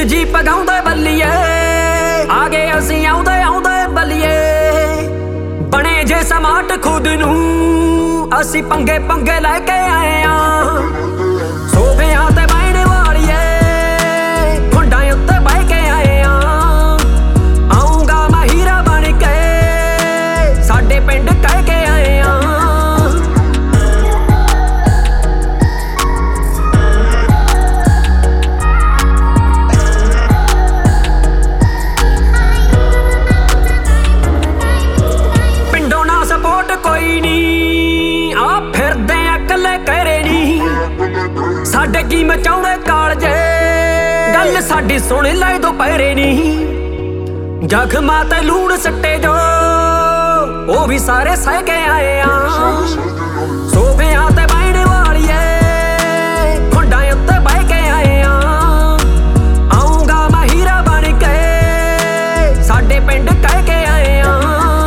ਜੀ ਪਗਾਉਂਦੇ ਬੱਲੀਏ ਆ ਗਏ ਅਸੀਂ ਆਉਂਦੇ ਆਉਂਦੇ ਬੱਲੀਏ ਬਣੇ ਜੇ ਸਮਾਟ ਖੁਦ ਨੂੰ ਅਸੀਂ ਪੰਗੇ ਪੰਗੇ ਲੈ ਕੇ ਆਏ ਆ ਸੋਫਿਆਂ ਤੇ ਬਹਿਣ ਵਾਲੀਏ ਖੁੰਡਾਂ ਉੱਤੇ ਬਹਿ ਕੇ ਆਏ ਆ ਆਉਂਗਾ ਮੈਂ ਹੀਰਾ ਬਣ ਕੇ ਸਾਡੇ ਪਿੰਡ ਕਹਿ ਕੇ ਆਏ ਆ ਕੋਈ ਨੀ ਆ ਫਿਰਦੇ ਇਕੱਲੇ ਕਹਿਰੇ ਨੀ ਸਾਡੇ ਕੀ ਮਚਾਉਣੇ ਕਾਲਜੇ ਗੱਲ ਸਾਡੀ ਸੁਣ ਲੈ ਦੁਪਹਿਰੇ ਨੀ ਜ਼ਖਮਾਂ ਤੇ ਲੂਣ ਸੱਟੇ ਜੋ ਉਹ ਵੀ ਸਾਰੇ ਸਹਿ ਕੇ ਆਏ ਆ ਸੋਫਿਆਂ ਤੇ ਬਹਿਣ ਵਾਲੀਏ ਖੁੰਡਾਂ ਉੱਤੇ ਬਹਿ ਕੇ ਆਏ ਆ ਆਉਂਗਾ ਮੈਂ ਹੀਰਾ ਬਣ ਕੇ ਸਾਡੇ ਪਿੰਡ ਕਹਿ ਕੇ ਆਏ ਆ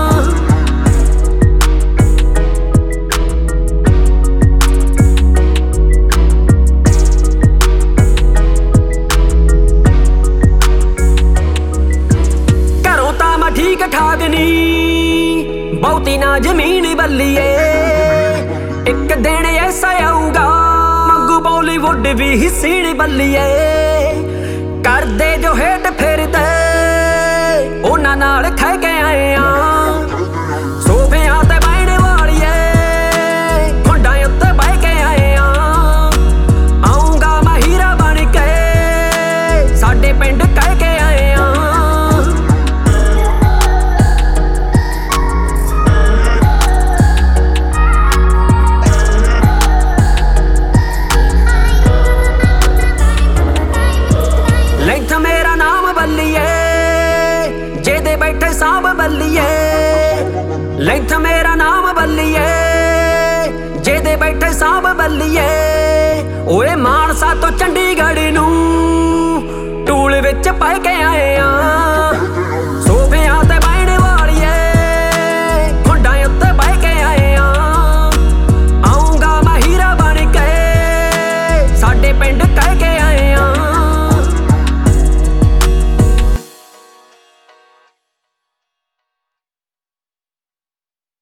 ਠੀਕ ਠਾਕ ਨੀ ਬਹੁਤੀ ਨਾ ਜ਼ਮੀਨ ਬੱਲੀਏ ਇੱਕ ਦਿਨ ਐਸਾ ਆਊਗਾ ਮੰਗੂ ਬਾਲੀਵੁੱਡ ਵੀ ਹਿੱਸੀ ਬੱਲੀਏ ਕਰਦੇ ਜੋ ਹੇਠ ਫਿਰਦੇ ਉਹਨਾਂ ਨਾਲ ਖਹਿ ਕੇ ਆਏ ਆ ਸੋਫਿਆਂ ਤੇ ਬਹਿਣ ਵਾਲੀਏ ਖੁੰਡਾਂ ਉੱਤੇ ਬਹਿ ਕੇ ਆਏ ਆ ਆਉਂਗਾ ਮੈਂ ਹੀਰਾ ਬਣ ਕੇ ਸਾਡੇ ਪਿੰਡ ਕਹਿ ਕੇ ਆਏ ਆ ਮੇਰਾ ਨਾਮ ਬੱਲੀਏ ਜਿਹਦੇ ਬੈਠੇ ਸਾਂਭ ਬੱਲੀਏ ਲੈਂਥ ਮੇਰਾ ਨਾਮ ਬੱਲੀਏ ਜਿਹਦੇ ਬੈਠੇ ਸਾਂਭ ਬੱਲੀਏ ਓਏ ਮਾਨਸਾ ਤੋਂ ਚੰਡੀਗੜ੍ਹ ਨੂੰ ਟੂਲ ਵਿੱਚ ਪੈ ਕੇ ਆਏ